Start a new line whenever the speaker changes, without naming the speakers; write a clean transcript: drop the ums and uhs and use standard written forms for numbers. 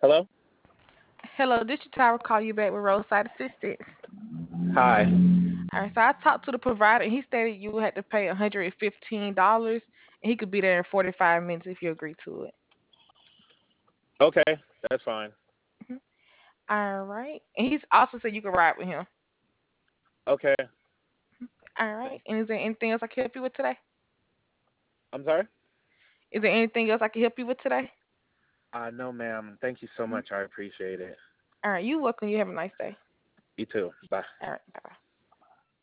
Hello?
Hello, this is Tyra call you back with roadside assistance.
Hi.
All right, so I talked to the provider and he stated you had to pay $115 and he could be there in 45 minutes if you agree to it.
Okay, that's fine.
Mhm. All right. And he's also said you could ride with him.
Okay,
All right.
thank
And is there anything else I can help you with today?
I'm sorry?
Is there anything else I can help you with today?
No, ma'am. Thank you so
Mhm.
much. I appreciate it.
All right, you welcome. You have a nice day.
You too. Bye.
All right, bye.